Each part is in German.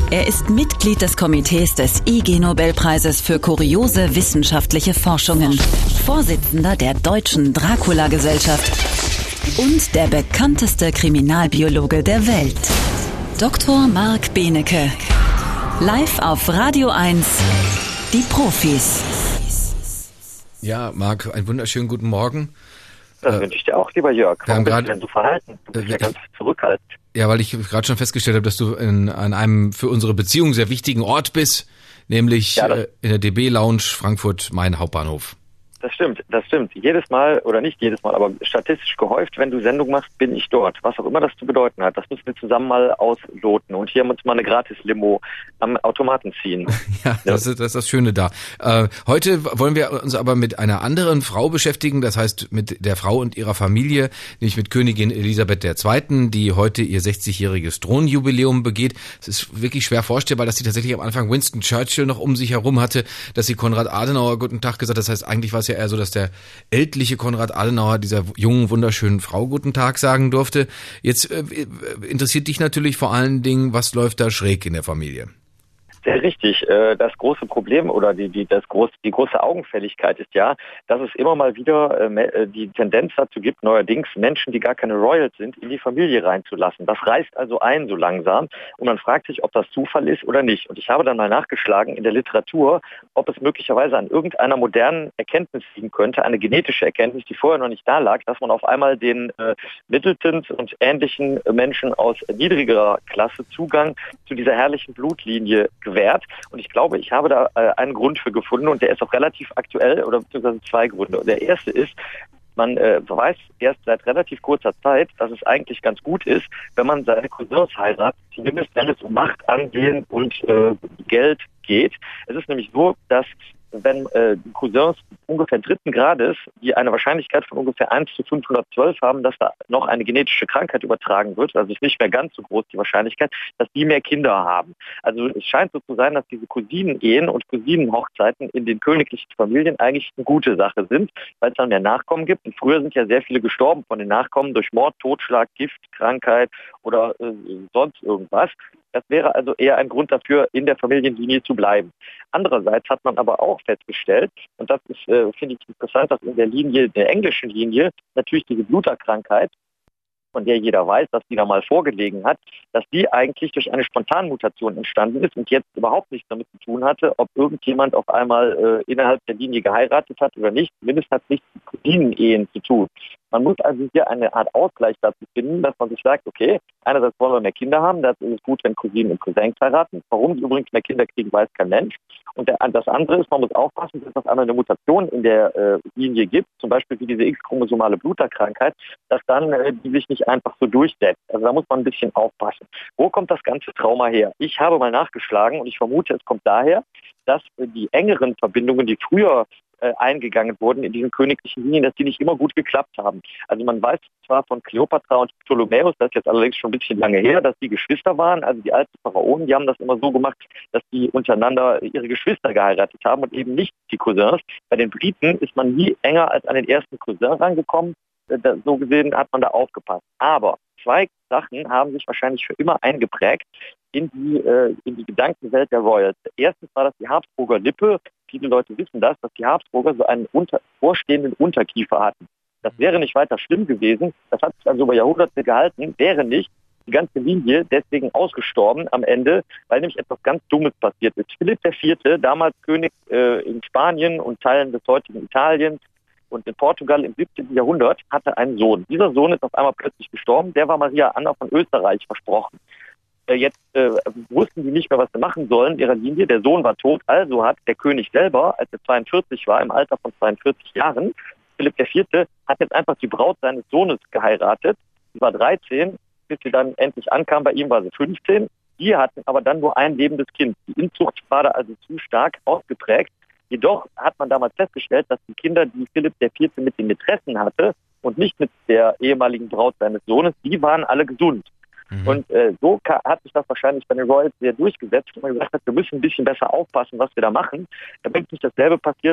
Er ist Mitglied des Komitees des IG-Nobelpreises für kuriose wissenschaftliche Forschungen, Vorsitzender der Deutschen Dracula-Gesellschaft und der bekannteste Kriminalbiologe der Welt. Dr. Marc Benecke. Live auf Radio 1, die Profis. Ja, Marc, einen wunderschönen guten Morgen. Das wünsche ich dir auch, lieber Jörg. Warum bist du denn so verhalten? Du bist ja ganz zurückhaltend. Ja, weil ich gerade schon festgestellt habe, dass du an einem für unsere Beziehung sehr wichtigen Ort bist, nämlich in der DB Lounge Frankfurt, Main Hauptbahnhof. Das stimmt. Jedes Mal, oder nicht jedes Mal, aber statistisch gehäuft, wenn du Sendung machst, bin ich dort. Was auch immer das zu bedeuten hat, das müssen wir zusammen mal ausloten. Und hier haben wir uns mal eine Gratis-Limo am Automaten ziehen. Ja, das ist das Schöne da. Heute wollen wir uns aber mit einer anderen Frau beschäftigen, das heißt mit der Frau und ihrer Familie, nämlich mit Königin Elisabeth II., die heute ihr 60-jähriges Thronjubiläum begeht. Es ist wirklich schwer vorstellbar, dass sie tatsächlich am Anfang Winston Churchill noch um sich herum hatte, dass sie Konrad Adenauer guten Tag gesagt hat. Das heißt, eigentlich war es ja eher so, dass der ältliche Konrad Adenauer dieser jungen, wunderschönen Frau guten Tag sagen durfte. Jetzt interessiert dich natürlich vor allen Dingen, was läuft da schräg in der Familie? Sehr richtig. Das große Problem oder die große Augenfälligkeit ist ja, dass es immer mal wieder die Tendenz dazu gibt, neuerdings Menschen, die gar keine Royals sind, in die Familie reinzulassen. Das reißt also ein so langsam und man fragt sich, ob das Zufall ist oder nicht. Und ich habe dann mal nachgeschlagen in der Literatur, ob es möglicherweise an irgendeiner modernen Erkenntnis liegen könnte, eine genetische Erkenntnis, die vorher noch nicht da lag, dass man auf einmal den Middletons und ähnlichen Menschen aus niedrigerer Klasse Zugang zu dieser herrlichen Blutlinie gewährt. Und ich glaube, ich habe da einen Grund für gefunden und der ist auch relativ aktuell oder beziehungsweise zwei Gründe. Und der erste ist, man weiß erst seit relativ kurzer Zeit, dass es eigentlich ganz gut ist, wenn man seine Cousins heiratet, zumindest wenn es um Macht, Ansehen und Geld geht. Es ist nämlich so, dass wenn Cousins ungefähr dritten Grades, die eine Wahrscheinlichkeit von ungefähr 1 zu 512 haben, dass da noch eine genetische Krankheit übertragen wird, also ist nicht mehr ganz so groß die Wahrscheinlichkeit, dass die mehr Kinder haben. Also es scheint so zu sein, dass diese Cousinenehen und Cousinenhochzeiten in den königlichen Familien eigentlich eine gute Sache sind, weil es dann mehr Nachkommen gibt. Und früher sind ja sehr viele gestorben von den Nachkommen durch Mord, Totschlag, Gift, Krankheit oder sonst irgendwas. Das wäre also eher ein Grund dafür, in der Familienlinie zu bleiben. Andererseits hat man aber auch festgestellt, und das ist, finde ich interessant, dass in der englischen Linie, natürlich diese Bluterkrankheit, von der jeder weiß, dass die da mal vorgelegen hat, dass die eigentlich durch eine Spontanmutation entstanden ist und jetzt überhaupt nichts damit zu tun hatte, ob irgendjemand auf einmal innerhalb der Linie geheiratet hat oder nicht. Zumindest hat es nichts mit Cousinenehen zu tun. Man muss also hier eine Art Ausgleich dazu finden, dass man sich sagt, okay, einerseits wollen wir mehr Kinder haben, das ist gut, wenn Cousinen und Cousins heiraten. Warum die übrigens mehr Kinder kriegen, weiß kein Mensch. Und das andere ist, man muss aufpassen, dass es einmal eine Mutation in der Linie gibt, zum Beispiel wie diese X-chromosomale Bluterkrankheit, dass dann die sich nicht einfach so durchsetzt. Also da muss man ein bisschen aufpassen. Wo kommt das ganze Trauma her? Ich habe mal nachgeschlagen und ich vermute, es kommt daher, dass die engeren Verbindungen, die früher eingegangen wurden in diesen königlichen Linien, dass die nicht immer gut geklappt haben. Also man weiß zwar von Kleopatra und Ptolemäus, das ist jetzt allerdings schon ein bisschen lange her, dass die Geschwister waren, also die alten Pharaonen, die haben das immer so gemacht, dass die untereinander ihre Geschwister geheiratet haben und eben nicht die Cousins. Bei den Briten ist man nie enger als an den ersten Cousin rangekommen. So gesehen hat man da aufgepasst. Aber zwei Sachen haben sich wahrscheinlich für immer eingeprägt in die Gedankenwelt der Royals. Erstens war das die Habsburger Lippe. Viele Leute wissen das, dass die Habsburger so einen vorstehenden Unterkiefer hatten. Das wäre nicht weiter schlimm gewesen. Das hat sich also über Jahrhunderte gehalten, wäre nicht die ganze Linie deswegen ausgestorben am Ende, weil nämlich etwas ganz Dummes passiert ist. Philipp IV., damals König in Spanien und Teilen des heutigen Italiens und in Portugal im 17. Jahrhundert, hatte einen Sohn. Dieser Sohn ist auf einmal plötzlich gestorben. Der war Maria Anna von Österreich versprochen. Jetzt wussten sie nicht mehr, was sie machen sollen in ihrer Linie. Der Sohn war tot, also hat der König selber, als er 42 war, im Alter von 42 Jahren, Philipp IV., hat jetzt einfach die Braut seines Sohnes geheiratet. Sie war 13, bis sie dann endlich ankam. Bei ihm war sie 15. Die hatten aber dann nur ein lebendes Kind. Die Inzucht war da also zu stark ausgeprägt. Jedoch hat man damals festgestellt, dass die Kinder, die Philipp IV. Mit den Mätressen hatte und nicht mit der ehemaligen Braut seines Sohnes, die waren alle gesund. Und so hat sich das wahrscheinlich bei den Royals sehr durchgesetzt, wo man gesagt hat, wir müssen ein bisschen besser aufpassen, was wir da machen, damit nicht dasselbe passiert,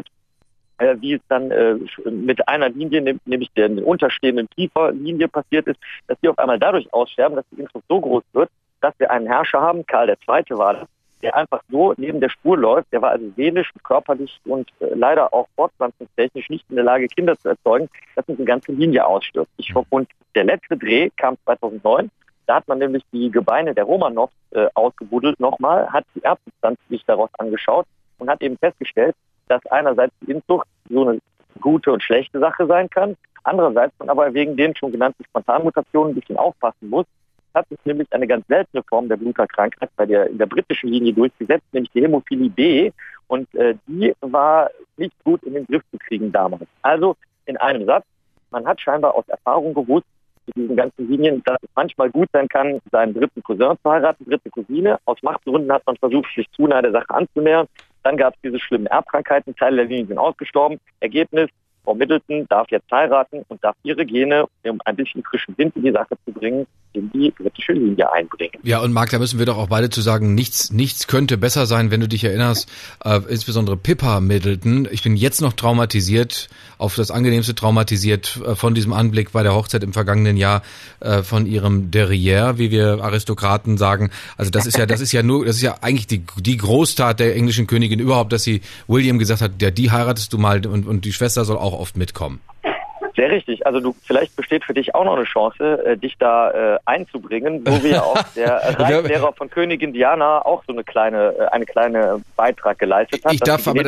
wie es dann mit einer Linie, nämlich der unterstehenden Kieferlinie passiert ist, dass die auf einmal dadurch aussterben, dass die Inzucht so groß wird, dass wir einen Herrscher haben, Karl II. War das, der einfach so neben der Spur läuft. Der war also seelisch, körperlich und leider auch fortpflanzungstechnisch nicht in der Lage, Kinder zu erzeugen, dass uns eine ganze Linie ausstürzt. Und der letzte Dreh kam 2009. Da hat man nämlich die Gebeine der Romanows ausgebuddelt nochmal, hat die Erbsubstanz sich daraus angeschaut und hat eben festgestellt, dass einerseits die Inzucht so eine gute und schlechte Sache sein kann, andererseits man aber wegen den schon genannten Spontanmutationen ein bisschen aufpassen muss. Hat sich nämlich eine ganz seltene Form der Bluterkrankheit in der britischen Linie durchgesetzt, nämlich die Hämophilie B. Und die war nicht gut in den Griff zu kriegen damals. Also in einem Satz, man hat scheinbar aus Erfahrung gewusst, mit diesen ganzen Linien, dass es manchmal gut sein kann, seinen dritten Cousin zu heiraten, dritte Cousine. Aus Machtgründen hat man versucht, sich zu nah der Sache anzunähern. Dann gab es diese schlimmen Erbkrankheiten, Teile der Linien sind ausgestorben. Ergebnis, Frau Middleton darf jetzt heiraten und darf ihre Gene, um ein bisschen frischen Wind in die Sache zu bringen, in die britische Linie einbringen. Ja, und Marc, da müssen wir doch auch beide zu sagen, nichts könnte besser sein, wenn du dich erinnerst, insbesondere Pippa Middleton. Ich bin jetzt noch traumatisiert, auf das Angenehmste traumatisiert von diesem Anblick bei der Hochzeit im vergangenen Jahr von ihrem Derrière, wie wir Aristokraten sagen. Also das ist ja eigentlich die Großtat der englischen Königin überhaupt, dass sie William gesagt hat, ja, die heiratest du mal und die Schwester soll auch oft mitkommen. Sehr richtig. Also vielleicht besteht für dich auch noch eine Chance, dich da einzubringen, so wie auch der Reitlehrer von Königin Diana auch so eine kleine Beitrag geleistet hat.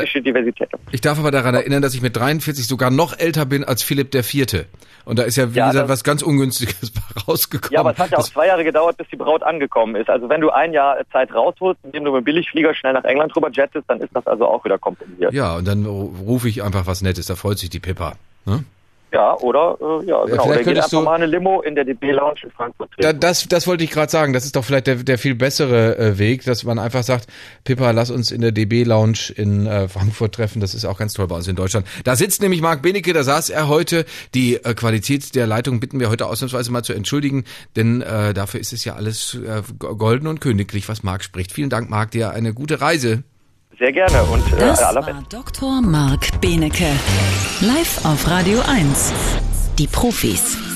Ich darf aber daran erinnern, dass ich mit 43 sogar noch älter bin als Philipp IV. Und da ist ja, wie gesagt, was ganz Ungünstiges rausgekommen. Ja, aber es hat ja auch 2 Jahre gedauert, bis die Braut angekommen ist. Also wenn du ein Jahr Zeit rausholst, indem du mit dem Billigflieger schnell nach England rüber jettest, dann ist das also auch wieder kompensiert. Ja, und dann rufe ich einfach was Nettes, da freut sich die Pippa. Hm? Ja, oder genau. Oder geht einfach mal eine Limo in der DB-Lounge in Frankfurt. Das wollte ich gerade sagen. Das ist doch vielleicht der viel bessere Weg, dass man einfach sagt, Pippa, lass uns in der DB-Lounge in Frankfurt treffen. Das ist auch ganz toll bei uns in Deutschland. Da sitzt nämlich Marc Benecke, da saß er heute. Die Qualität der Leitung bitten wir heute ausnahmsweise mal zu entschuldigen, denn dafür ist es ja alles golden und königlich, was Marc spricht. Vielen Dank, Marc, dir eine gute Reise. Sehr gerne und das war Dr. Marc Benecke. Live auf Radio 1. Die Profis.